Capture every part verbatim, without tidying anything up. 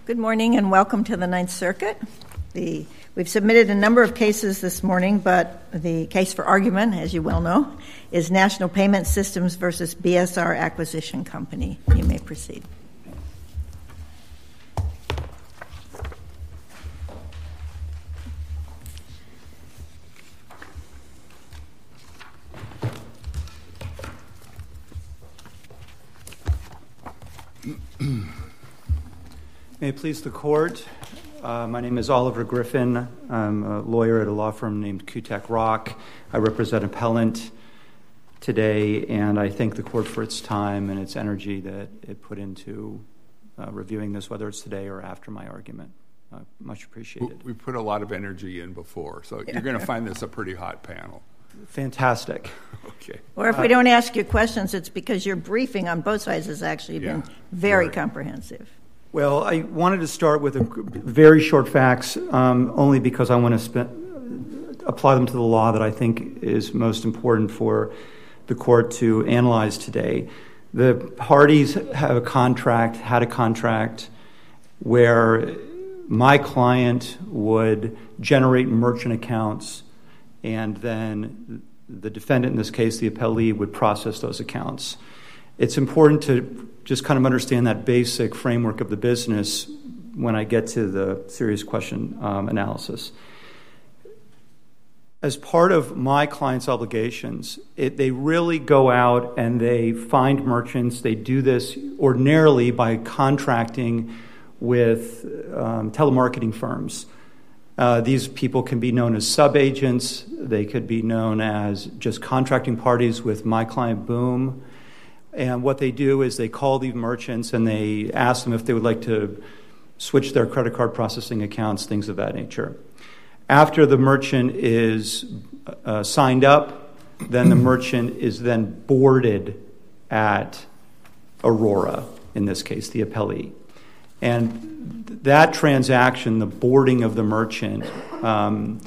Good morning and welcome to the Ninth Circuit. The, we've submitted a number of cases this morning, but the case for argument, as you well know, is National Payment Systems versus B S R Acquisition Company. You may proceed. May it please the court, uh, my name is Oliver Griffin. I'm a lawyer at a law firm named Kutek Rock. I represent appellant today, and I thank the court for its time and its energy that it put into uh, reviewing this, whether it's today or after my argument. Uh, much appreciated. We put a lot of energy in before, so you're going to find this a pretty hot panel. Fantastic. Okay. Or if we don't ask you questions, it's because your briefing on both sides has actually been Yeah, very, very. comprehensive. Well, I wanted to start with a very short facts, um, only because I want to spe- apply them to the law that I think is most important for the court to analyze today. The parties have a contract, had a contract, where my client would generate merchant accounts, and then the defendant, in this case the appellee, would process those accounts. It's important to just kind of understand that basic framework of the business when I get to the serious question um, analysis. As part of my client's obligations, it, they really go out and they find merchants. They do this ordinarily by contracting with um, telemarketing firms. Uh, these people can be known as sub-agents. They could be known as just contracting parties with my client, Boom. And what they do is they call these merchants and they ask them if they would like to switch their credit card processing accounts, things of that nature. After the merchant is uh, signed up, then the merchant is then boarded at Aurora, in this case, the appellee. And that transaction, the boarding of the merchant, um,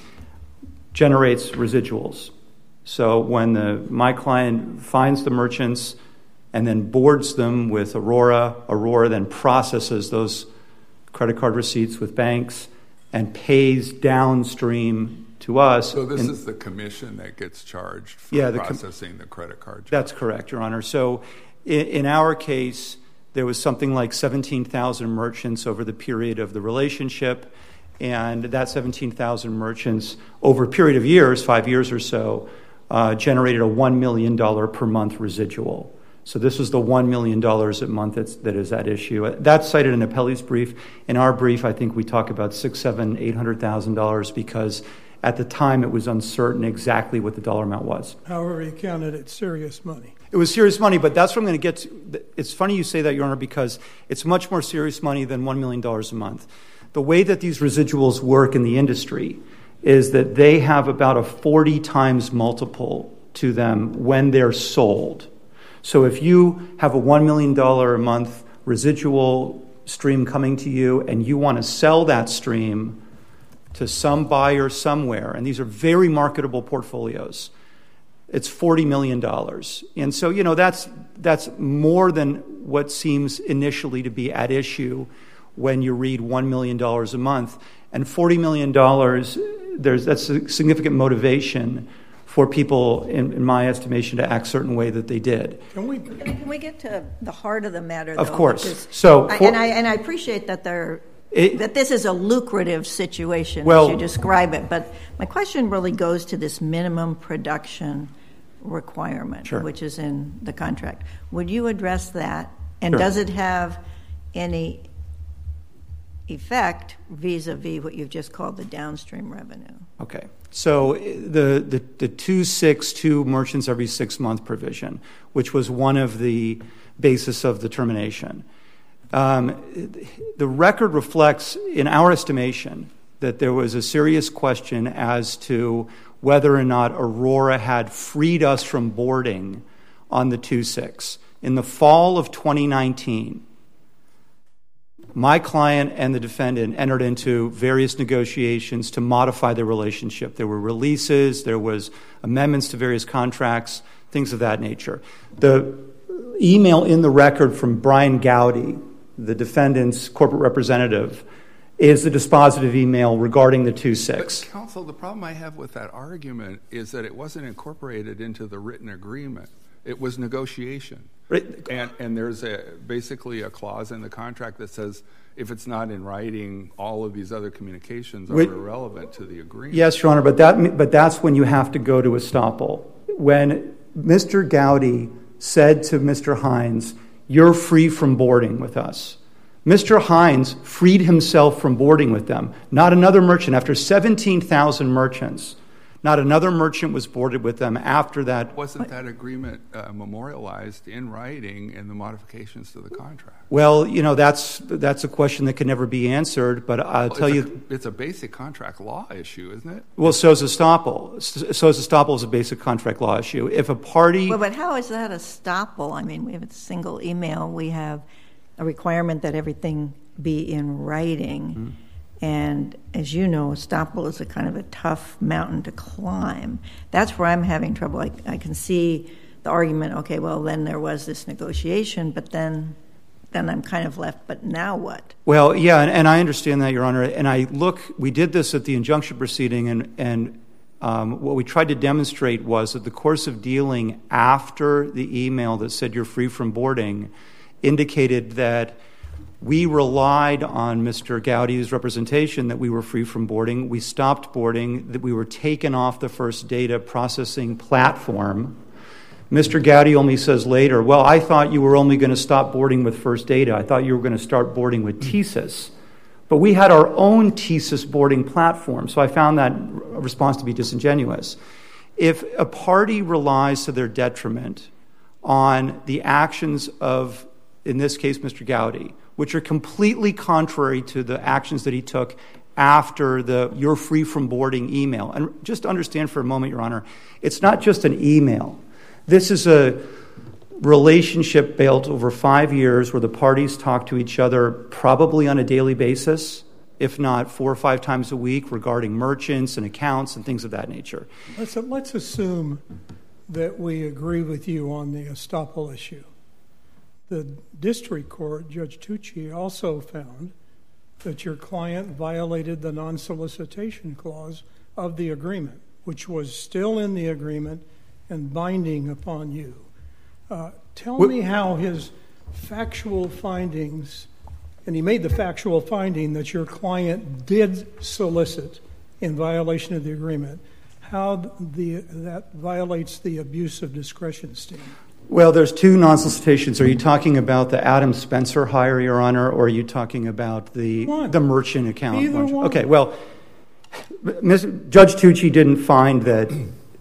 generates residuals. So when the my client finds the merchants and then boards them with Aurora, Aurora then processes those credit card receipts with banks and pays downstream to us. So this and, is the commission that gets charged for yeah, the com- processing the credit card charge. That's correct, Your Honor. So in, in our case, there was something like seventeen thousand merchants over the period of the relationship, and that seventeen thousand merchants over a period of years, five years or so, uh, generated a one million dollars per month residual. So this was the one million dollars a month that's, that is at issue. That's cited in Appellee's brief. In our brief, I think we talk about six, seven, eight hundred thousand dollars because at the time it was uncertain exactly what the dollar amount was. However, you counted it serious money. It was serious money, but that's what I'm going to get to. It's funny you say that, Your Honor, because it's much more serious money than one million dollars a month. The way that these residuals work in the industry is that they have about a forty times multiple to them when they're sold. So if you have a one million dollars a month residual stream coming to you and you want to sell that stream to some buyer somewhere, and these are very marketable portfolios, it's forty million dollars. And so, you know, that's that's more than what seems initially to be at issue when you read one million dollars a month. And forty million dollars, there's that's a significant motivation for people, in, in my estimation, to act a certain way that they did. Can we? Can we get to the heart of the matter, though? Of course. Because So, I, for, and I and I appreciate that they're it, that this is a lucrative situation well, as you describe it. But my question really goes to this minimum production requirement, sure. which is in the contract. Would you address that? And Sure. does it have any effect vis-a-vis what you've just called the downstream revenue? Okay. So the, the, the two six two merchants every six month provision, which was one of the basis of the termination. Um, the record reflects, in our estimation, that there was a serious question as to whether or not Aurora had freed us from boarding on the two six. In the fall of twenty nineteen, my client and the defendant entered into various negotiations to modify their relationship. There were releases, there was amendments to various contracts, things of that nature. The email in the record from Brian Gowdy, the defendant's corporate representative, is the dispositive email regarding the two six. But counsel, the problem I have with that argument is that it wasn't incorporated into the written agreement. It was negotiation. Right. And, and there's a, basically a clause in the contract that says if it's not in writing, all of these other communications are Wait. irrelevant to the agreement. Yes, Your Honor, but that but that's when you have to go to estoppel. When Mister Gowdy said to Mister Hines, "You're free from boarding with us," Mister Hines freed himself from boarding with them. Not another merchant. After seventeen thousand merchants, not another merchant was boarded with them after that. Wasn't that agreement uh, memorialized in writing in the modifications to the contract? Well, you know, that's that's a question that can never be answered, but I'll well, tell it's you... A, it's a basic contract law issue, isn't it? Well, so is estoppel. So is estoppel is a basic contract law issue. If a party... Well, but how is that estoppel? I mean, we have a single email. We have a requirement that everything be in writing. Mm-hmm. And as you know, estoppel is a kind of a tough mountain to climb. That's where I'm having trouble. I, I can see the argument, okay, well, then there was this negotiation, but then then I'm kind of left, but now what? Well, yeah, and, and I understand that, Your Honor. And I look, we did this at the injunction proceeding, and, and um, what we tried to demonstrate was that the course of dealing after the email that said you're free from boarding indicated that we relied on Mister Gowdy's representation that we were free from boarding. We stopped boarding, that we were taken off the First Data processing platform. Mister Gowdy only says later, well, I thought you were only going to stop boarding with First Data. I thought you were going to start boarding with TSYS. But we had our own TSYS boarding platform, so I found that response to be disingenuous. If a party relies to their detriment on the actions of, in this case, Mister Gowdy, which are completely contrary to the actions that he took after the you're free from boarding email. And just understand for a moment, Your Honor, it's not just an email. This is a relationship built over five years where the parties talk to each other probably on a daily basis, if not four or five times a week, regarding merchants and accounts and things of that nature. Let's, let's assume that we agree with you on the estoppel issue. The district court, Judge Tucci, also found that your client violated the non-solicitation clause of the agreement, which was still in the agreement and binding upon you. Uh, tell what? me how his factual findings, and he made the factual finding that your client did solicit in violation of the agreement, how the, that violates the abuse of discretion standard. Well, there's two non-solicitations. Are you talking about the Adam Spencer hire, Your Honor, or are you talking about the one. the merchant account? Either one. Okay, well, Miz Judge Tucci didn't find that,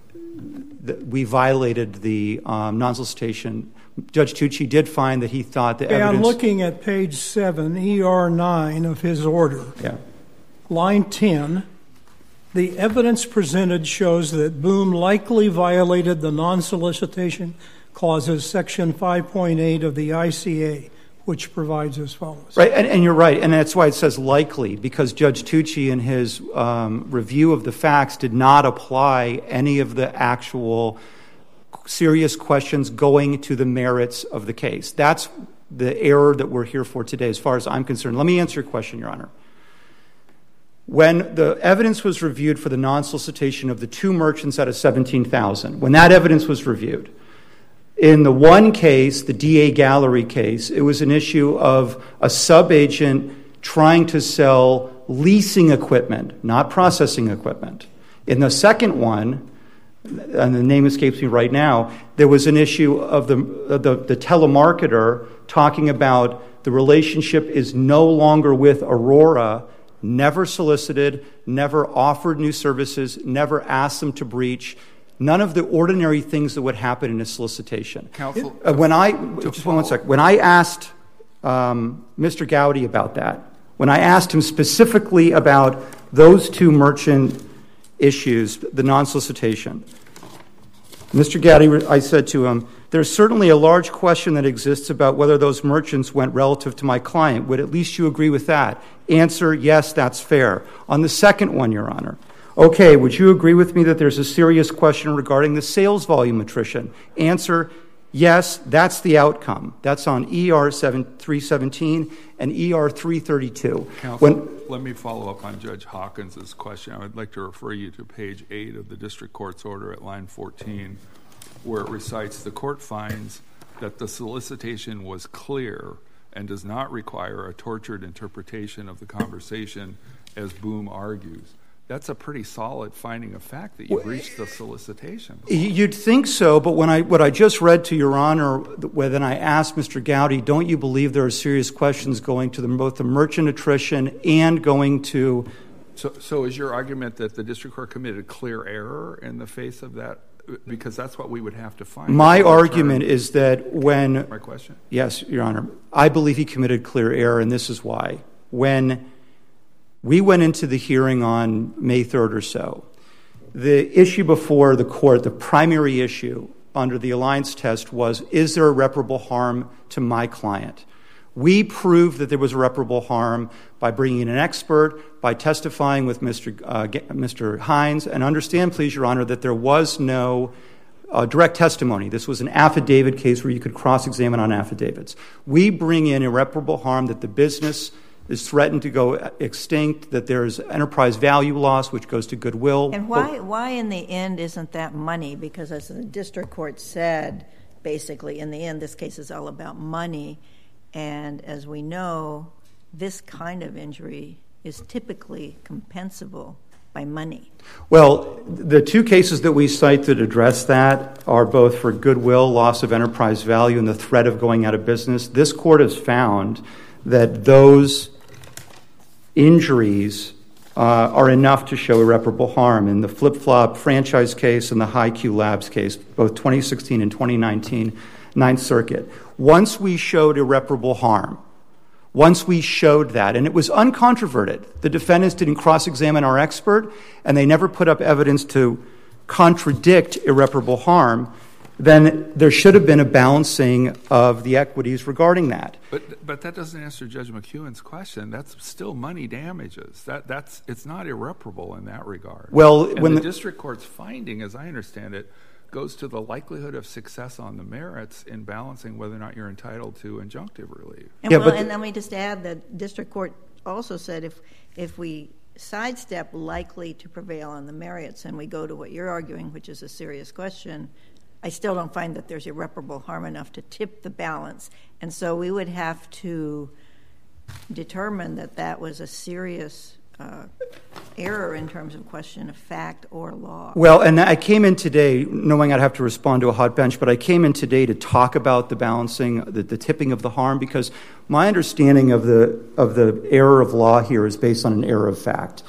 that we violated the um, non-solicitation. Judge Tucci did find that he thought the okay, evidence... I'm looking at page seven, E R nine of his order. Yeah. Line ten. The evidence presented shows that Boom likely violated the non-solicitation clauses, section five point eight of the I C A, which provides as follows. Right, and, and you're right, and that's why it says likely, because Judge Tucci in his um, review of the facts did not apply any of the actual serious questions going to the merits of the case. That's the error that we're here for today, as far as I'm concerned. Let me answer your question, Your Honor. When the evidence was reviewed for the non-solicitation of the two merchants out of seventeen thousand, when that evidence was reviewed, in the one case, the D A Gallery case, it was an issue of a subagent trying to sell leasing equipment, not processing equipment. In the second one, and the name escapes me right now, there was an issue of the, the, the telemarketer talking about the relationship is no longer with Aurora, never solicited, never offered new services, never asked them to breach. None of the ordinary things that would happen in a solicitation. Counsel, uh, when I to just one second. When I asked um, Mister Gowdy about that, when I asked him specifically about those two merchant issues, the non-solicitation, Mister Gowdy, I said to him, "There's certainly a large question that exists about whether those merchants went relative to my client. Would at least you agree with that?" Answer: yes, that's fair. On the second one, Your Honor. Okay, would you agree with me that there's a serious question regarding the sales volume attrition? Answer, Yes, that's the outcome. That's on E R three seventeen and E R three thirty-two. Counsel, when, let me follow up on Judge Hawkins' question. I would like to refer you to page eight of the district court's order at line fourteen, where it recites, the court finds that the solicitation was clear and does not require a tortured interpretation of the conversation, as Boom argues. That's a pretty solid finding of fact that you've reached the solicitation. You'd think so, but when I what I just read to Your Honor, when I asked Mister Gowdy, don't you believe there are serious questions going to the, both the merchant attrition and going to... So, so is your argument that the district court committed clear error in the face of that? Because that's what we would have to find. My argument is that when... My question? Yes, Your Honor. I believe he committed clear error, and this is why. When we went into the hearing on May third or so, the issue before the court, the primary issue under the Alliance test was, is there irreparable harm to my client? We proved that there was irreparable harm by bringing in an expert, by testifying with Mister Uh, Mister Hines, and understand, please, Your Honor, that there was no uh, direct testimony. This was an affidavit case where you could cross-examine on affidavits. We bring in irreparable harm that the business is threatened to go extinct, that there's enterprise value loss, which goes to goodwill. And why, why in the end isn't that money? Because as the district court said, basically, in the end, this case is all about money. And as we know, this kind of injury is typically compensable by money. Well, the two cases that we cite that address that are both for goodwill, loss of enterprise value, and the threat of going out of business. This court has found that those injuries uh, are enough to show irreparable harm. In the Flip-Flop franchise case and the Hi-Q Labs case, both twenty sixteen and twenty nineteen, Ninth Circuit. Once we showed irreparable harm, once we showed that, and it was uncontroverted, the defendants didn't cross-examine our expert, and they never put up evidence to contradict irreparable harm, then there should have been a balancing of the equities regarding that. But but that doesn't answer Judge McEwen's question. That's still money damages. That that's it's not irreparable in that regard. Well, and when the, the district court's finding, as I understand it, goes to the likelihood of success on the merits in balancing whether or not you're entitled to injunctive relief. And, Yeah, well, but and let me just add that district court also said if if we sidestep likely to prevail on the merits and we go to what you're arguing, which is a serious question, I still don't find that there's irreparable harm enough to tip the balance. And so we would have to determine that that was a serious uh, error in terms of question of fact or law. Well, and I came in today knowing I'd have to respond to a hot bench, but I came in today to talk about the balancing, the, the tipping of the harm, because my understanding of the of the error of law here is based on an error of fact.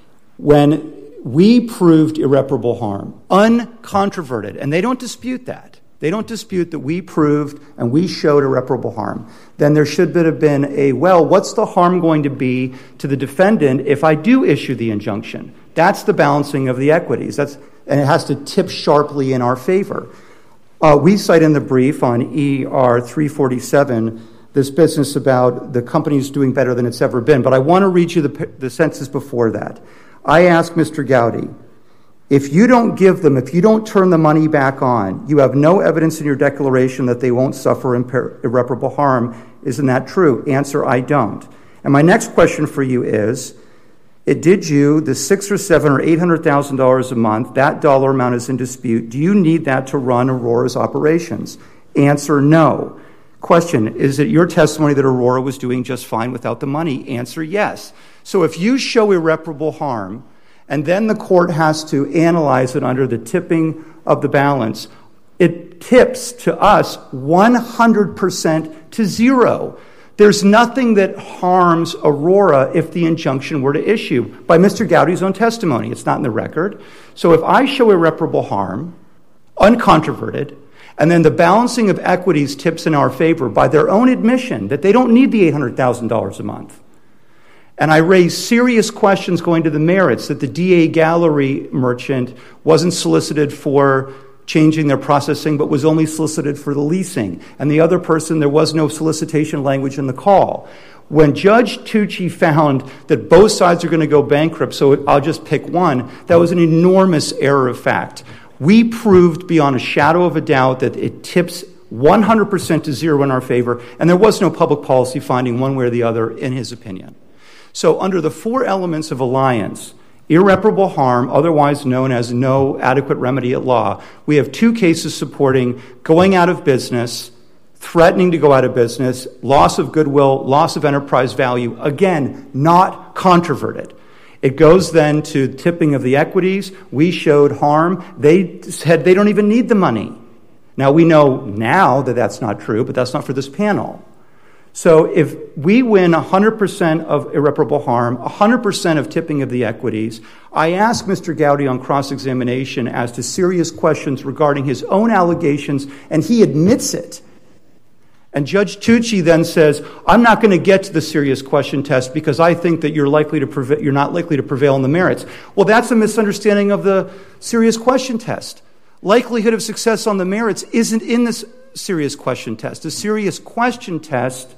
When we proved irreparable harm, uncontroverted, and they don't dispute that. They don't dispute that we proved and we showed irreparable harm. Then there should have been a, well, what's the harm going to be to the defendant if I do issue the injunction? That's the balancing of the equities. That's, and it has to tip sharply in our favor. Uh, we cite in the brief on E R three forty-seven this business about the company's doing better than it's ever been. But I want to read you the, the sentence before that. I asked Mister Gowdy, if you don't give them, if you don't turn the money back on, you have no evidence in your declaration that they won't suffer impar- irreparable harm. Isn't that true? Answer, I don't. And my next question for you is, it did you, the six or seven or eight hundred thousand dollars a month, that dollar amount is in dispute. Do you need that to run Aurora's operations? Answer, no. Question, is it your testimony that Aurora was doing just fine without the money? Answer, yes. So if you show irreparable harm, and then the court has to analyze it under the tipping of the balance, it tips to us one hundred percent to zero. There's nothing that harms Aurora if the injunction were to issue by Mister Gowdy's own testimony. It's not in the record. So if I show irreparable harm, uncontroverted, and then the balancing of equities tips in our favor by their own admission that they don't need the eight hundred thousand dollars a month, and I raise serious questions going to the merits that the D A Gallery merchant wasn't solicited for changing their processing, but was only solicited for the leasing. And the other person, there was no solicitation language in the call. When Judge Tucci found that both sides are going to go bankrupt, so I'll just pick one, that was an enormous error of fact. We proved beyond a shadow of a doubt that it tips one hundred percent to zero in our favor, and there was no public policy finding one way or the other in his opinion. So under the four elements of alliance, irreparable harm, otherwise known as no adequate remedy at law, we have two cases supporting going out of business, threatening to go out of business, loss of goodwill, loss of enterprise value, again, not controverted. It goes then to tipping of the equities. We showed harm. They said they don't even need the money. Now, we know now that that's not true, but that's not for this panel. So if we win one hundred percent of irreparable harm, one hundred percent of tipping of the equities, I asked Mister Gowdy on cross-examination as to serious questions regarding his own allegations, and he admits it. And Judge Tucci then says, I'm not going to get to the serious question test because I think that you're likely to prevail, you're not likely to prevail in the merits. Well, that's a misunderstanding of the serious question test. Likelihood of success on the merits isn't in this serious question test. The serious question test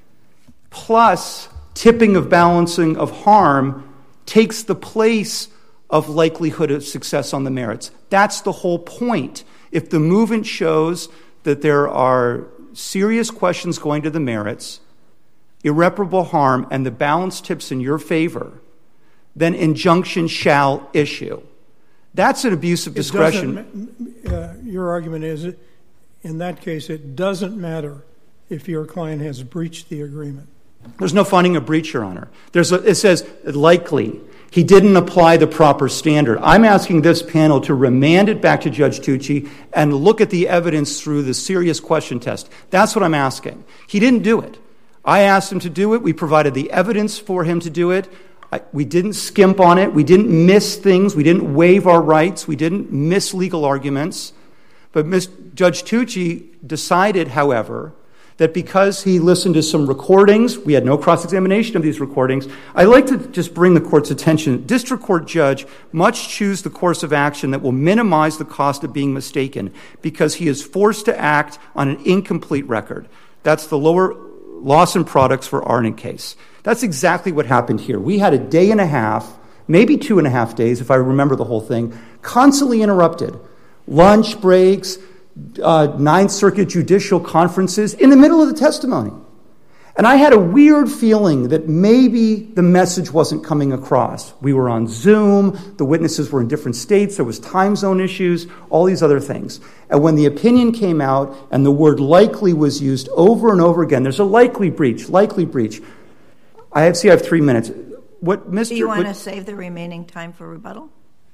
plus tipping of balancing of harm takes the place of likelihood of success on the merits. That's the whole point. If the movement shows that there are serious questions going to the merits, irreparable harm, and the balance tips in your favor, then injunction shall issue. That's an abuse of discretion. Uh, your argument is, in that case, it doesn't matter if your client has breached the agreement. There's no finding of breach, Your Honor. There's a, it says likely. He didn't apply the proper standard. I'm asking this panel to remand it back to Judge Tucci and look at the evidence through the serious question test. That's what I'm asking. He didn't do it. I asked him to do it. We provided the evidence for him to do it. I, we didn't skimp on it. We didn't miss things. We didn't waive our rights. We didn't miss legal arguments. But Miz Judge Tucci decided, however, that because he listened to some recordings, we had no cross-examination of these recordings. I'd like to just bring the court's attention. District court judge must choose the course of action that will minimize the cost of being mistaken because he is forced to act on an incomplete record. That's the lower Lawson Products for Arnott case. That's exactly what happened here. We had a day and a half, maybe two and a half days, if I remember the whole thing, constantly interrupted. Lunch breaks, Uh, Ninth Circuit judicial conferences in the middle of the testimony. And I had a weird feeling that maybe the message wasn't coming across. We were on Zoom, the witnesses were in different states, there was time zone issues, all these other things. And when the opinion came out and the word likely was used over and over again, there's a likely breach, likely breach. I have, see, I have three minutes. What Mister Do you want what, to save the remaining time for rebuttal?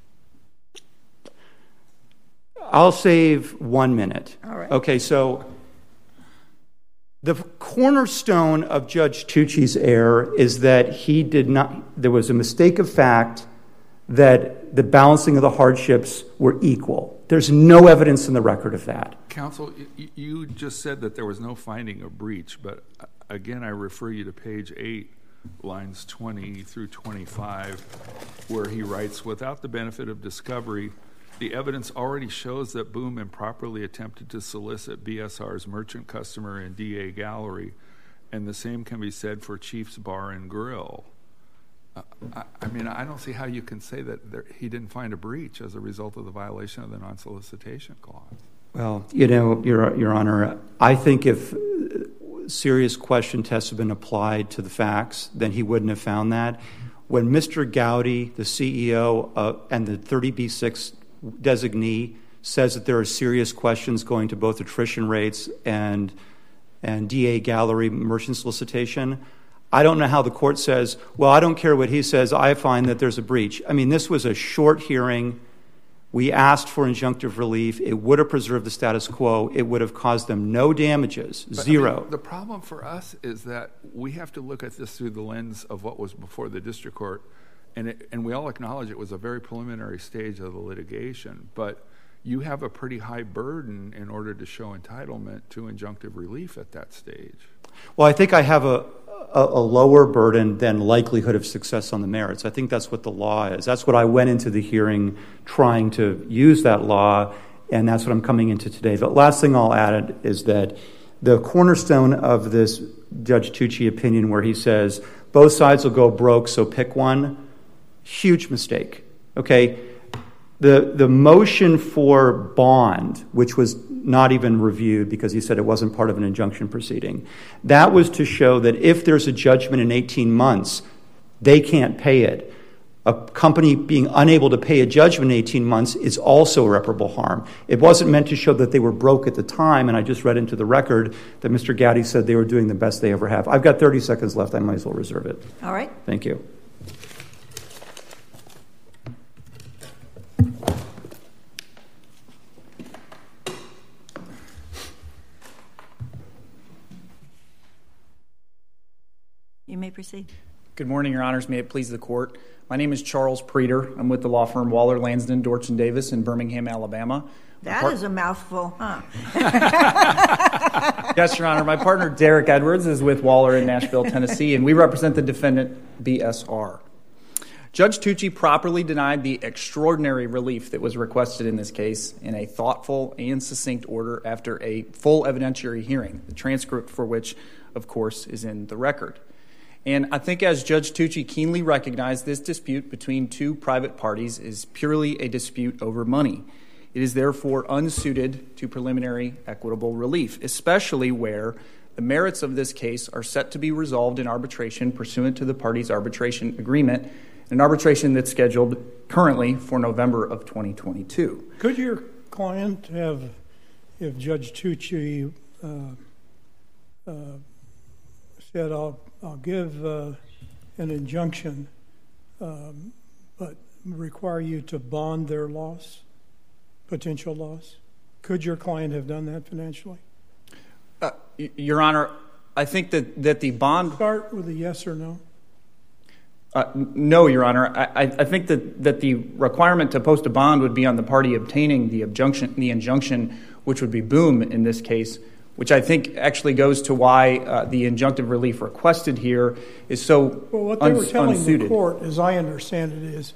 I'll save one minute. All right. Okay, so the cornerstone of Judge Tucci's error is that he did not, there was a mistake of fact that the balancing of the hardships were equal. There's no evidence in the record of that. Counsel, you just said that there was no finding of breach, but again, I refer you to page eight, lines twenty through twenty-five, where he writes, without the benefit of discovery, the evidence already shows that Boom improperly attempted to solicit B S R's merchant customer in D A Gallery, and the same can be said for Chief's Bar and Grill. Uh, I, I mean, I don't see how you can say that there, he didn't find a breach as a result of the violation of the non-solicitation clause. Well, you know, Your, Your Honor, I think if serious question tests have been applied to the facts, then he wouldn't have found that. When Mister Gowdy, the C E O, uh, and the thirty B six designee says that there are serious questions going to both attrition rates and and D A Gallery merchant solicitation, I don't know how the court says, well, I don't care what he says, I find that there's a breach. I mean, this was a short hearing. We asked for injunctive relief. It would have preserved the status quo. It would have caused them no damages, but, zero. I mean, the problem for us is that we have to look at this through the lens of what was before the district court. And, it, and we all acknowledge it was a very preliminary stage of the litigation, but you have a pretty high burden in order to show entitlement to injunctive relief at that stage. Well, I think I have a, a, a lower burden than likelihood of success on the merits. I think that's what the law is. That's what I went into the hearing trying to use that law, and that's what I'm coming into today. The last thing I'll add is that the cornerstone of this Judge Tucci opinion where he says, both sides will go broke, so pick one, huge mistake, okay? The the motion for bond, which was not even reviewed because he said it wasn't part of an injunction proceeding. That was to show that if there's a judgment in eighteen months, they can't pay it. A company being unable to pay a judgment in eighteen months is also irreparable harm. It wasn't meant to show that they were broke at the time, and I just read into the record that Mister Gaddy said they were doing the best they ever have. I've got thirty seconds left. I might as well reserve it. All right. Thank you. You may proceed. Good morning, Your Honors. May it please the Court. My name is Charles Preeter. I'm with the law firm Waller, Lansden, Dorch and Davis in Birmingham, Alabama. That part- is a mouthful, huh? Yes, Your Honor. My partner, Derek Edwards, is with Waller in Nashville, Tennessee, and we represent the defendant, B S R. Judge Tucci properly denied the extraordinary relief that was requested in this case in a thoughtful and succinct order after a full evidentiary hearing, the transcript for which, of course, is in the record. And I think as Judge Tucci keenly recognized, this dispute between two private parties is purely a dispute over money. It is therefore unsuited to preliminary equitable relief, especially where the merits of this case are set to be resolved in arbitration pursuant to the parties' arbitration agreement, an arbitration that's scheduled currently for November of twenty twenty-two. Could your client have, if Judge Tucci uh, uh, said, I'll I'll give uh, an injunction, um, but require you to bond their loss, potential loss? Could your client have done that financially? Uh, Your Honor, I think that, that the bond... Start with a yes or no. Uh, no, Your Honor. I, I think that, that the requirement to post a bond would be on the party obtaining the injunction, the injunction, which would be Boom in this case, which I think actually goes to why uh, the injunctive relief requested here is so Well, what they uns- were telling unsuited. the court, as I understand it, is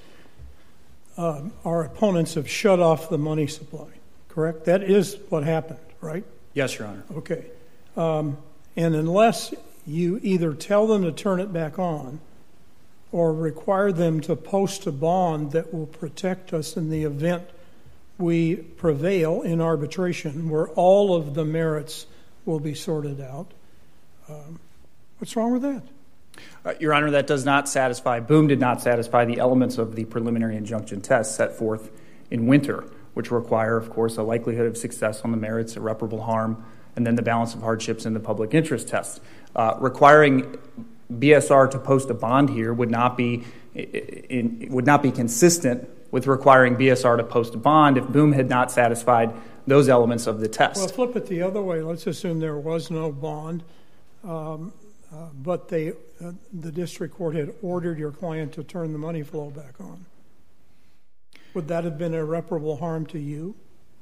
uh, our opponents have shut off the money supply, correct? That is what happened, right? Yes, Your Honor. Okay. Um, and unless you either tell them to turn it back on or require them to post a bond that will protect us in the event we prevail in arbitration, where all of the merits will be sorted out. Um, what's wrong with that? Uh, Your Honor, that does not satisfy, Boom did not satisfy the elements of the preliminary injunction test set forth in Winter, which require, of course, a likelihood of success on the merits, irreparable harm, and then the balance of hardships in the public interest test. Uh, requiring B S R to post a bond here would not be in, would not be consistent with requiring B S R to post a bond if Boom had not satisfied those elements of the test. Well, flip it the other way. Let's assume there was no bond, um, uh, but they, uh, the district court had ordered your client to turn the money flow back on. Would that have been irreparable harm to you?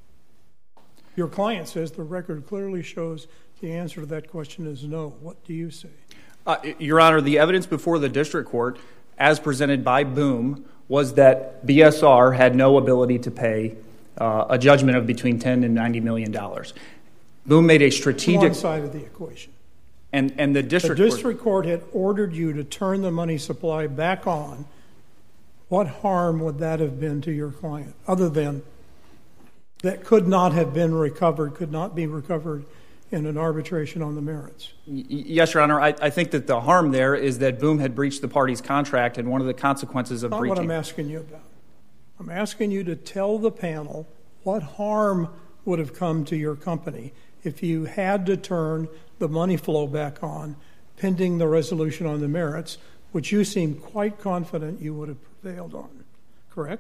Your client says the record clearly shows the answer to that question is no. What do you say? Uh, Your Honor, the evidence before the district court, as presented by Boom, was that B S R had no ability to pay uh, a judgment of between ten and ninety million dollars. Boom made a strategic... One side of the equation. And, and the district The district court, court had ordered you to turn the money supply back on. What harm would that have been to your client, other than that could not have been recovered, could not be recovered in an arbitration on the merits? Yes, Your Honor. I, I think that the harm there is that Boom had breached the party's contract, and one of the consequences of Not breaching... what I'm asking you about. I'm asking you to tell the panel what harm would have come to your company if you had to turn the money flow back on pending the resolution on the merits, which you seem quite confident you would have prevailed on, correct?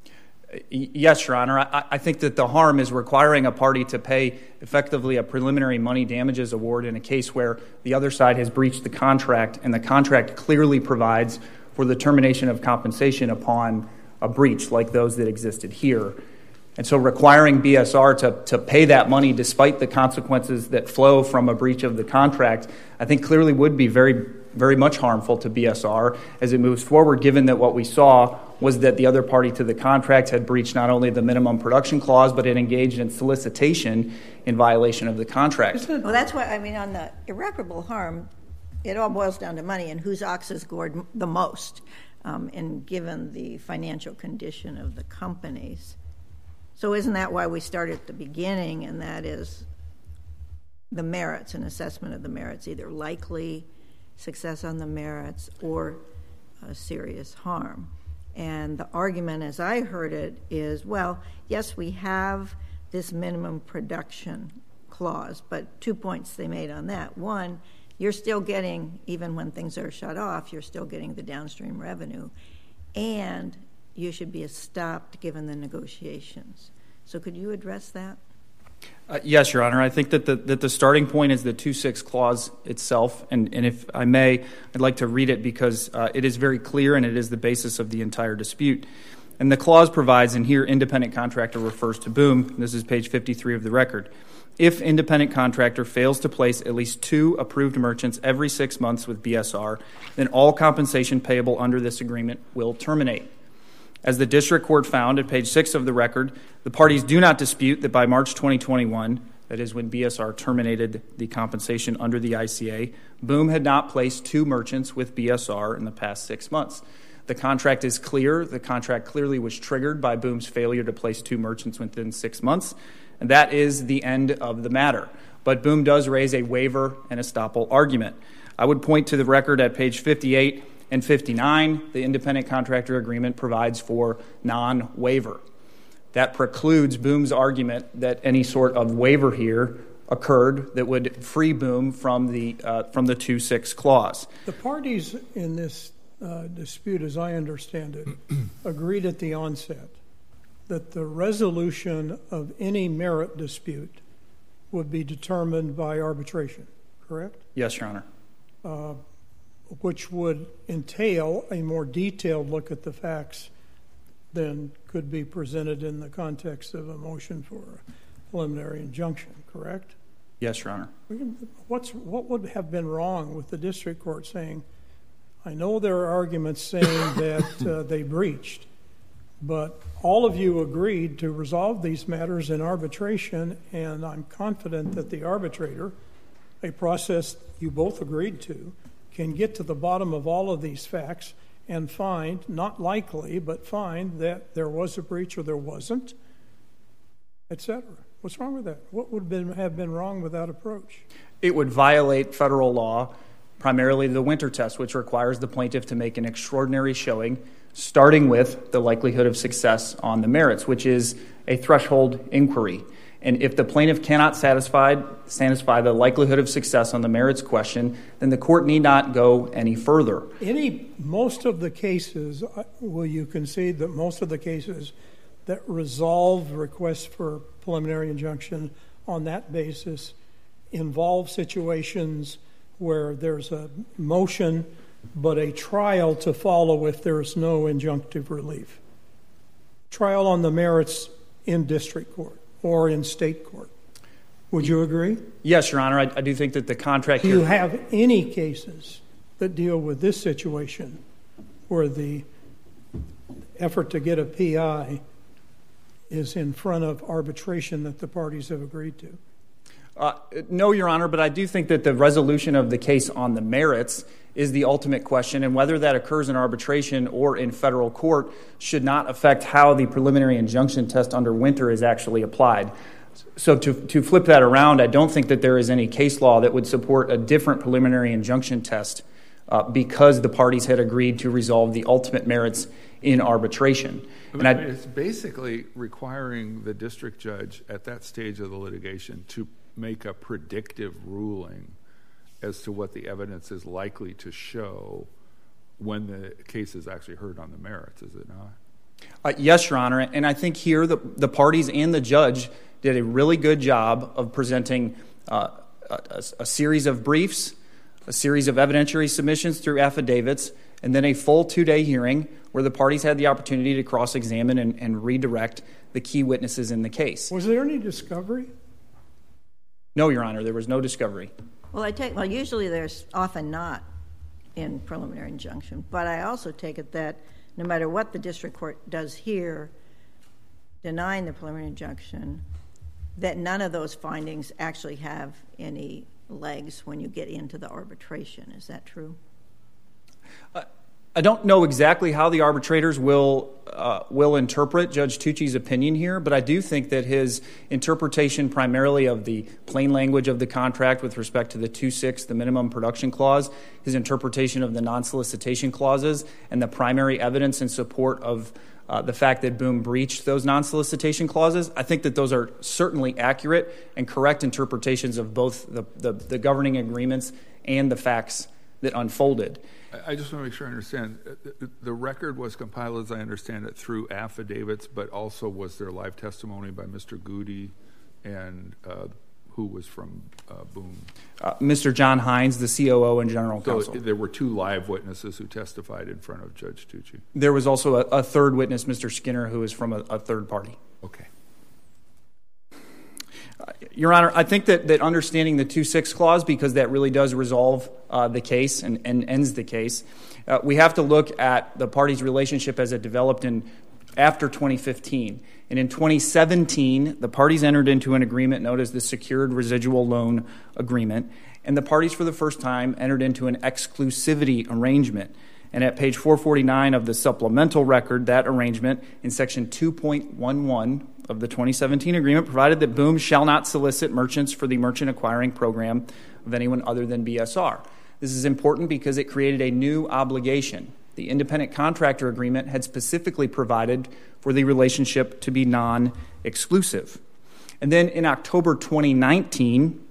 Yes, Your Honor. I, I think that the harm is requiring a party to pay effectively a preliminary money damages award in a case where the other side has breached the contract, and the contract clearly provides for the termination of compensation upon a breach like those that existed here. And so requiring B S R to, to pay that money despite the consequences that flow from a breach of the contract, I think clearly would be very, very much harmful to B S R as it moves forward, given that what we saw was that the other party to the contract had breached not only the minimum production clause, but it engaged in solicitation in violation of the contract. Well, that's why, I mean, on the irreparable harm, it all boils down to money and whose ox is gored the most, um, and given the financial condition of the companies. So isn't that why we start at the beginning, and that is the merits, an assessment of the merits, either likely success on the merits or uh, serious harm? And the argument, as I heard it, is, well, yes, we have this minimum production clause, but two points they made on that. One, you're still getting, even when things are shut off, you're still getting the downstream revenue, and you should be stopped given the negotiations. So could you address that? Uh, yes, Your Honor. I think that the, that the starting point is the two six clause itself, and, and if I may, I'd like to read it because uh, it is very clear and it is the basis of the entire dispute. And the clause provides, and here independent contractor refers to Boom, this is page fifty-three of the record, if independent contractor fails to place at least two approved merchants every six months with B S R, then all compensation payable under this agreement will terminate. As the district court found at page six of the record, the parties do not dispute that by March twenty twenty-one, that is when B S R terminated the compensation under the I C A, Boom had not placed two merchants with B S R in the past six months. The contract is clear. The contract clearly was triggered by Boom's failure to place two merchants within six months, and that is the end of the matter. But Boom does raise a waiver and estoppel argument. I would point to the record at page fifty-eight and fifty-nine. The independent contractor agreement provides for non-waiver. That precludes Boom's argument that any sort of waiver here occurred that would free Boom from the uh, from the two six clause. The parties in this uh, dispute, as I understand it, agreed at the onset that the resolution of any merit dispute would be determined by arbitration, correct? Yes, Your Honor. Uh, which would entail a more detailed look at the facts than could be presented in the context of a motion for a preliminary injunction, correct? Yes, Your Honor. What's, what would have been wrong with the district court saying, I know there are arguments saying that uh, they breached, but all of you agreed to resolve these matters in arbitration, and I'm confident that the arbitrator, a process you both agreed to, can get to the bottom of all of these facts and find, not likely, but find that there was a breach or there wasn't, et cetera. What's wrong with that? What would have been, have been wrong with that approach? It would violate federal law, primarily the Winter Test, which requires the plaintiff to make an extraordinary showing, starting with the likelihood of success on the merits, which is a threshold inquiry. And if the plaintiff cannot satisfy, satisfy the likelihood of success on the merits question, then the court need not go any further. Any, most of the cases, will you concede that most of the cases that resolve requests for preliminary injunction on that basis involve situations where there's a motion but a trial to follow if there's no injunctive relief? Trial on the merits in district court or in state court. Would you agree? Yes, Your Honor. I, I do think that the contract... Do you here... have any cases that deal with this situation where the effort to get a P I is in front of arbitration that the parties have agreed to? Uh, no, Your Honor, but I do think that the resolution of the case on the merits is the ultimate question, and whether that occurs in arbitration or in federal court should not affect how the preliminary injunction test under Winter is actually applied. So to, to flip that around, I don't think that there is any case law that would support a different preliminary injunction test uh, because the parties had agreed to resolve the ultimate merits in arbitration. And I mean, it's basically requiring the district judge at that stage of the litigation to make a predictive ruling as to what the evidence is likely to show when the case is actually heard on the merits, is it not? Uh, yes, Your Honor, and I think here the, the parties and the judge did a really good job of presenting uh, a, a series of briefs, a series of evidentiary submissions through affidavits, and then a full two-day hearing where the parties had the opportunity to cross-examine and, and redirect the key witnesses in the case. Was there any discovery? No, Your Honor, there was no discovery. Well, I take well. Usually, there's often not in preliminary injunction, but I also take it that no matter what the district court does here, denying the preliminary injunction, that none of those findings actually have any legs when you get into the arbitration. Is that true? Uh, I don't know exactly how the arbitrators will uh, will interpret Judge Tucci's opinion here, but I do think that his interpretation primarily of the plain language of the contract with respect to the two six, the minimum production clause, his interpretation of the non-solicitation clauses, and the primary evidence in support of uh, the fact that Boom breached those non-solicitation clauses, I think that those are certainly accurate and correct interpretations of both the, the, the governing agreements and the facts that unfolded. I just want to make sure I understand. The record was compiled, as I understand it, through affidavits, but also was there live testimony by Mister Goody and uh, who was from uh, Boom? Uh, Mister John Hines, the C O O and General Counsel. So there were two live witnesses who testified in front of Judge Tucci? There was also a, a third witness, Mister Skinner, who is from a, a third party. Okay. Your Honor, I think that, that understanding the two six clause, because that really does resolve uh, the case and, and ends the case, uh, we have to look at the parties' relationship as it developed in after twenty fifteen. And in twenty seventeen, the parties entered into an agreement known as the Secured Residual Loan Agreement, and the parties for the first time entered into an exclusivity arrangement. And at page four forty-nine of the supplemental record, that arrangement in section two point eleven of the twenty seventeen agreement provided that Boom shall not solicit merchants for the merchant acquiring program of anyone other than B S R. This is important because it created a new obligation. The independent contractor agreement had specifically provided for the relationship to be non-exclusive. And then in October twenty nineteen,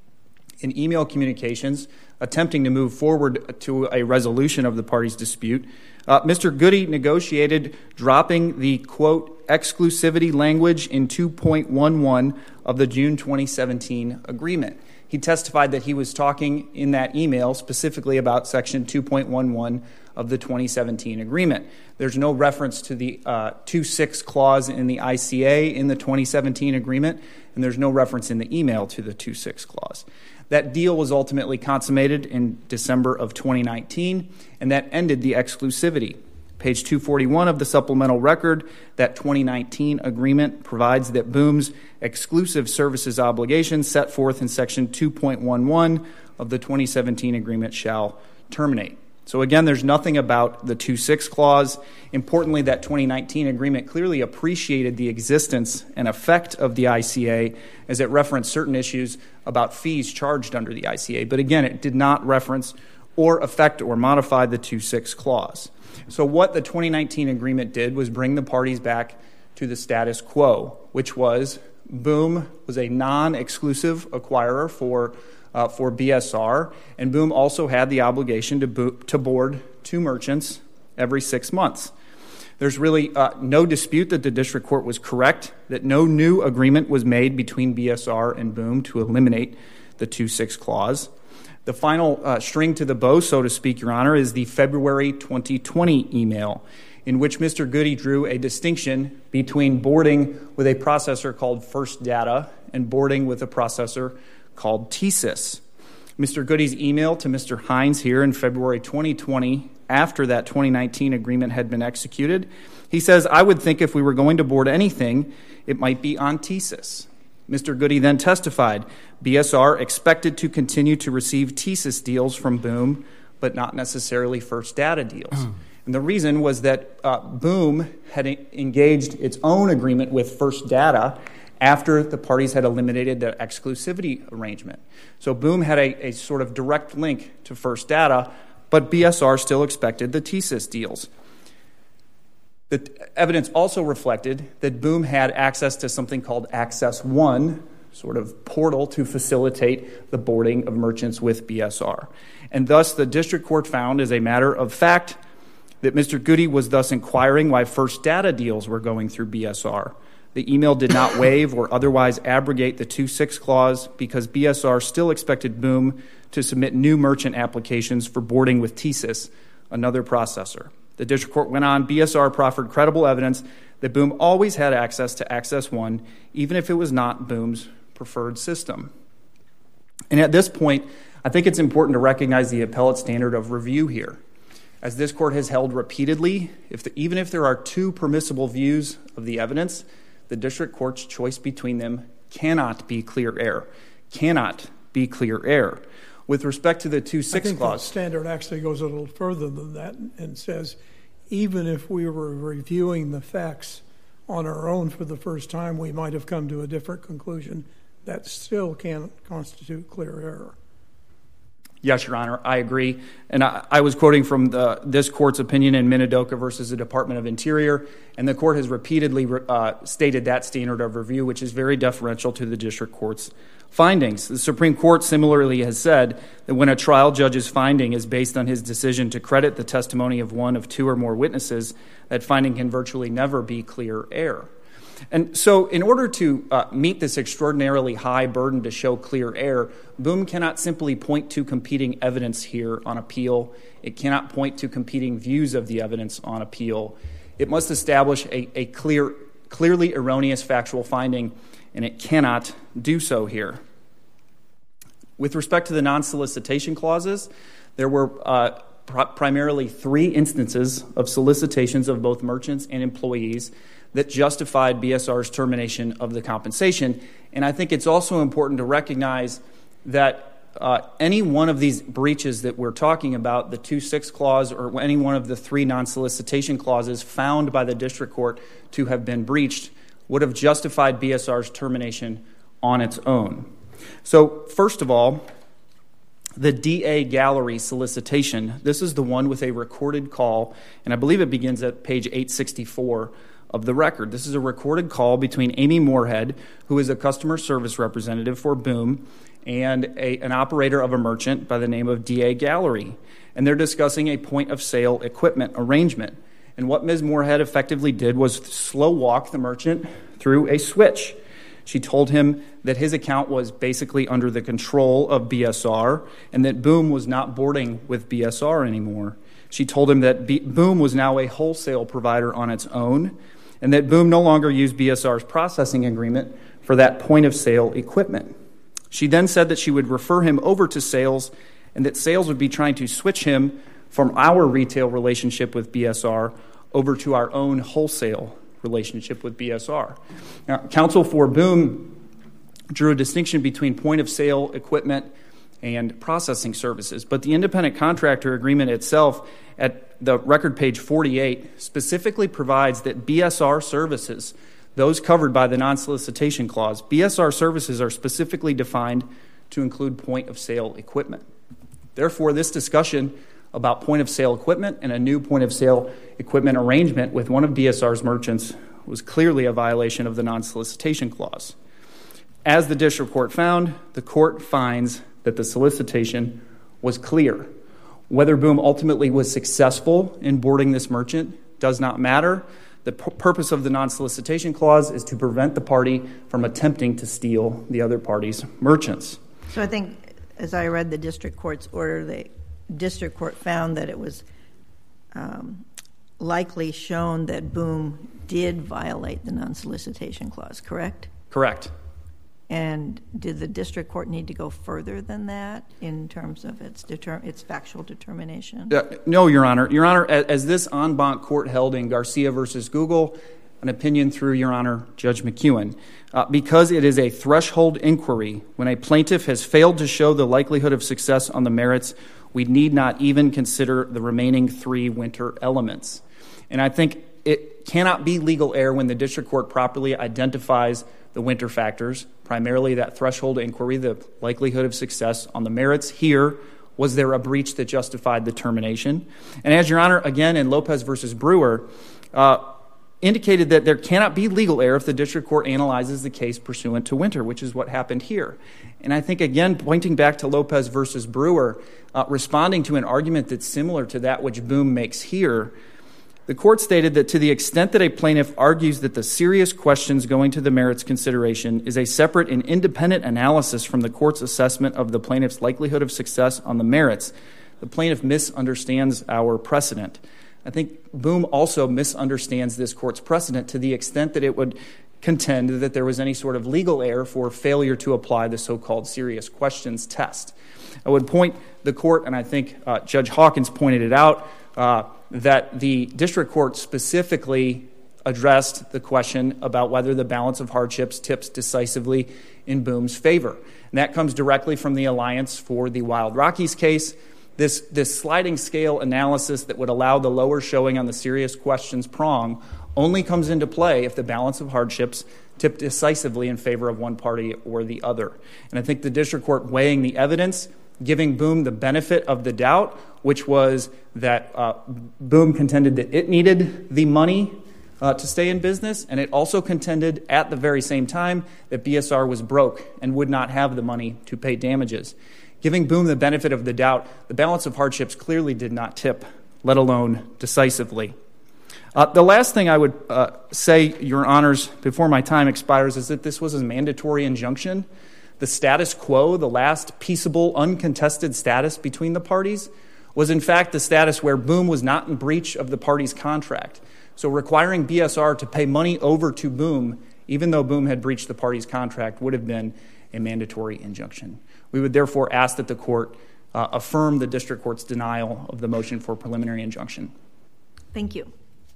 in email communications attempting to move forward to a resolution of the parties' dispute, uh, Mister Goody negotiated dropping the, quote, exclusivity language in two point eleven of the June twenty seventeen agreement. He testified that he was talking in that email specifically about section two point eleven of the twenty seventeen agreement. There's no reference to the uh, two six clause in the I C A in the twenty seventeen agreement, and there's no reference in the email to the two six clause. That deal was ultimately consummated in December of twenty nineteen, and that ended the exclusivity. Page two forty-one of the supplemental record, that twenty nineteen agreement provides that Boom's exclusive services obligations set forth in section two point eleven of the twenty seventeen agreement shall terminate. So again, there's nothing about the two six clause. Importantly, that twenty nineteen agreement clearly appreciated the existence and effect of the I C A as it referenced certain issues about fees charged under the I C A. But again, it did not reference or affect or modify the two six clause. So what the twenty nineteen agreement did was bring the parties back to the status quo, which was Boom was a non-exclusive acquirer for Uh, for B S R, and Boom also had the obligation to, bo- to board two merchants every six months. There's really uh, no dispute that the district court was correct, that no new agreement was made between B S R and Boom to eliminate the two six clause. The final uh, string to the bow, so to speak, Your Honor, is the February twenty twenty email, in which Mister Goody drew a distinction between boarding with a processor called First Data and boarding with a processor called T S Y S. Mister Goody's email to Mister Hines here in February twenty twenty, after that twenty nineteen agreement had been executed, he says, I would think if we were going to board anything, it might be on T S Y S. Mister Goody then testified, B S R expected to continue to receive T S Y S deals from Boom, but not necessarily First Data deals. Mm. And the reason was that uh, Boom had engaged its own agreement with First Data after the parties had eliminated the exclusivity arrangement. So Boom had a, a sort of direct link to First Data, but B S R still expected the T S Y S deals. The evidence also reflected that Boom had access to something called Access One, sort of portal to facilitate the boarding of merchants with B S R. And thus the district court found, as a matter of fact, that Mister Goody was thus inquiring why First Data deals were going through B S R. The email did not waive or otherwise abrogate the two six clause because B S R still expected Boom to submit new merchant applications for boarding with T S Y S, another processor. The district court went on, B S R proffered credible evidence that Boom always had access to Access One, even if it was not Boom's preferred system. And at this point, I think it's important to recognize the appellate standard of review here. As this court has held repeatedly, if the, even if there are two permissible views of the evidence, the district court's choice between them cannot be clear error. Cannot be clear error. With respect to the two six I think clause, the standard actually goes a little further than that and says, even if we were reviewing the facts on our own for the first time, we might have come to a different conclusion. That still can't constitute clear error. Yes, Your Honor, I agree. And I, I was quoting from the, this court's opinion in Minidoka versus the Department of Interior, and the court has repeatedly uh, stated that standard of review, which is very deferential to the district court's findings. The Supreme Court similarly has said that when a trial judge's finding is based on his decision to credit the testimony of one of two or more witnesses, that finding can virtually never be clear error. And so in order to uh, meet this extraordinarily high burden to show clear error, Boom cannot simply point to competing evidence here on appeal. It cannot point to competing views of the evidence on appeal. It must establish a, a clear, clearly erroneous factual finding, and it cannot do so here. With respect to the non-solicitation clauses, there were uh, pr- primarily three instances of solicitations of both merchants and employees that justified B S R's termination of the compensation. And I think it's also important to recognize that uh, any one of these breaches that we're talking about, the two six clause or any one of the three non-solicitation clauses found by the district court to have been breached, would have justified B S R's termination on its own. So first of all, the D A Gallery solicitation, this is the one with a recorded call, and I believe it begins at page eight sixty-four of the record. This is a recorded call between Amy Moorhead, who is a customer service representative for Boom, and a, an operator of a merchant by the name of D A Gallery. And they're discussing a point of sale equipment arrangement. And what Miz Moorhead effectively did was slow walk the merchant through a switch. She told him that his account was basically under the control of B S R and that Boom was not boarding with B S R anymore. She told him that B- Boom was now a wholesale provider on its own, and that Boom no longer used B S R's processing agreement for that point-of-sale equipment. She then said that she would refer him over to sales and that sales would be trying to switch him from our retail relationship with B S R over to our own wholesale relationship with B S R. Now, counsel for Boom drew a distinction between point-of-sale equipment and processing services, but the independent contractor agreement itself at the record page forty-eight specifically provides that B S R services, those covered by the non-solicitation clause, B S R services are specifically defined to include point-of-sale equipment. Therefore, this discussion about point-of-sale equipment and a new point-of-sale equipment arrangement with one of B S R's merchants was clearly a violation of the non-solicitation clause. As the district court found, the court finds that the solicitation was clear. Whether Boom ultimately was successful in boarding this merchant does not matter. The p- purpose of the non-solicitation clause is to prevent the party from attempting to steal the other party's merchants. So I think, as I read the district court's order, the district court found that it was um, likely shown that Boom did violate the non-solicitation clause, correct? Correct. And did the district court need to go further than that in terms of its deter- its factual determination? Uh, no, Your Honor. Your Honor, as, as this en banc court held in Garcia versus Google, an opinion through, Your Honor, Judge McEwen, uh, because it is a threshold inquiry, when a plaintiff has failed to show the likelihood of success on the merits, we need not even consider the remaining three winter elements. And I think it cannot be legal error when the district court properly identifies the winter factors, primarily that threshold inquiry, the likelihood of success on the merits. Here, was there a breach that justified the termination? And as Your Honor, again, in Lopez versus Brewer, uh, indicated that there cannot be legal error if the district court analyzes the case pursuant to winter, which is what happened here. And I think, again, pointing back to Lopez versus Brewer, uh, responding to an argument that's similar to that which Boom makes here, the court stated that to the extent that a plaintiff argues that the serious questions going to the merits consideration is a separate and independent analysis from the court's assessment of the plaintiff's likelihood of success on the merits, the plaintiff misunderstands our precedent. I think Boom also misunderstands this court's precedent to the extent that it would contend that there was any sort of legal error for failure to apply the so-called serious questions test. I would point the court, and I think uh, Judge Hawkins pointed it out, uh, that the district court specifically addressed the question about whether the balance of hardships tips decisively in Boom's favor. And that comes directly from the Alliance for the Wild Rockies case. This, this sliding scale analysis that would allow the lower showing on the serious questions prong only comes into play if the balance of hardships tip decisively in favor of one party or the other. And I think the district court weighing the evidence, giving Boom the benefit of the doubt, which was that uh, Boom contended that it needed the money uh, to stay in business, and it also contended at the very same time that B S R was broke and would not have the money to pay damages. Giving Boom the benefit of the doubt, the balance of hardships clearly did not tip, let alone decisively. Uh, the last thing I would uh, say, Your Honors, before my time expires, is that this was a mandatory injunction. The status quo, the last peaceable, uncontested status between the parties, was in fact the status where Boom was not in breach of the parties' contract. So requiring B S R to pay money over to Boom, even though Boom had breached the parties' contract, would have been a mandatory injunction. We would therefore ask that the court uh, affirm the district court's denial of the motion for preliminary injunction. Thank you.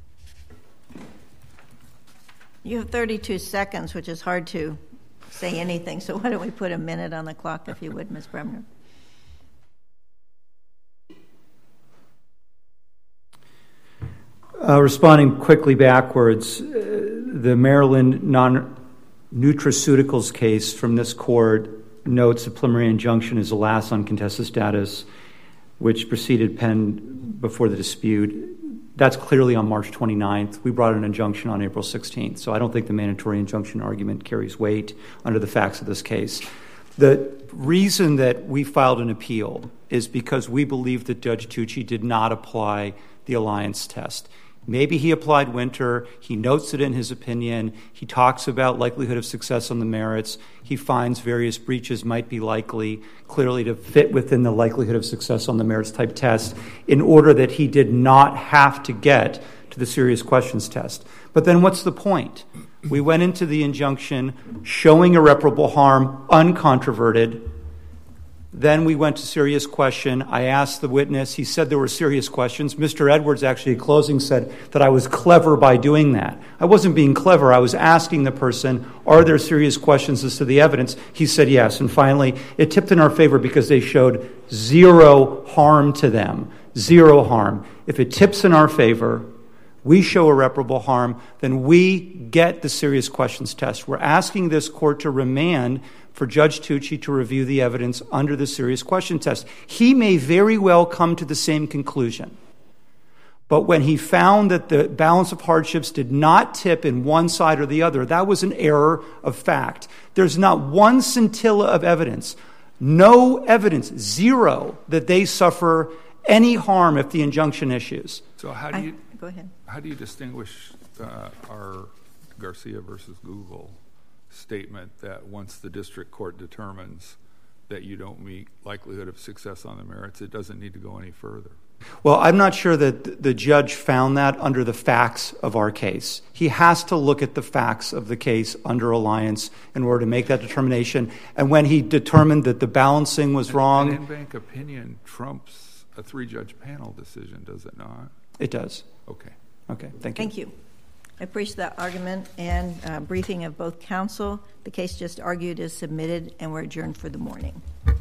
You have thirty-two seconds, which is hard to say anything, so why don't we put a minute on the clock, if you would, Miz Bremner. Uh, responding quickly backwards, uh, the Maryland non-nutraceuticals case from this court notes a preliminary injunction is the last uncontested status, which preceded Penn before the dispute. That's clearly on March twenty-ninth. We brought an injunction on April sixteenth, so I don't think the mandatory injunction argument carries weight under the facts of this case. The reason that we filed an appeal is because we believe that Judge Tucci did not apply the Alliance test. Maybe he applied Winter. He notes it in his opinion. He talks about likelihood of success on the merits. He finds various breaches might be likely, clearly to fit within the likelihood of success on the merits type test, in order that he did not have to get to the serious questions test. But then what's the point? We went into the injunction showing irreparable harm, uncontroverted. Then we went to serious question. I asked the witness. He said there were serious questions. Mister Edwards actually at closing said that I was clever by doing that. I wasn't being clever. I was asking the person, are there serious questions as to the evidence? He said yes. And finally, it tipped in our favor because they showed zero harm to them. Zero harm. If it tips in our favor, we show irreparable harm, then we get the serious questions test. We're asking this court to remand for Judge Tucci to review the evidence under the serious question test. He may very well come to the same conclusion. But when he found that the balance of hardships did not tip in one side or the other, that was an error of fact. There's not one scintilla of evidence, no evidence, zero, that they suffer any harm if the injunction issues. So how do you I, go ahead. How do you distinguish uh, our Garcia versus Google statement that once the district court determines that you don't meet likelihood of success on the merits, it doesn't need to go any further? Well, I'm not sure that the judge found that under the facts of our case. He has to look at the facts of the case under Alliance in order to make that determination. And when he determined that the balancing was an, wrong... An in-bank opinion trumps a three-judge panel decision, does it not? It does. Okay. Okay, thank you. Thank you. I appreciate that argument and uh, briefing of both counsel. The case just argued is submitted, and we're adjourned for the morning.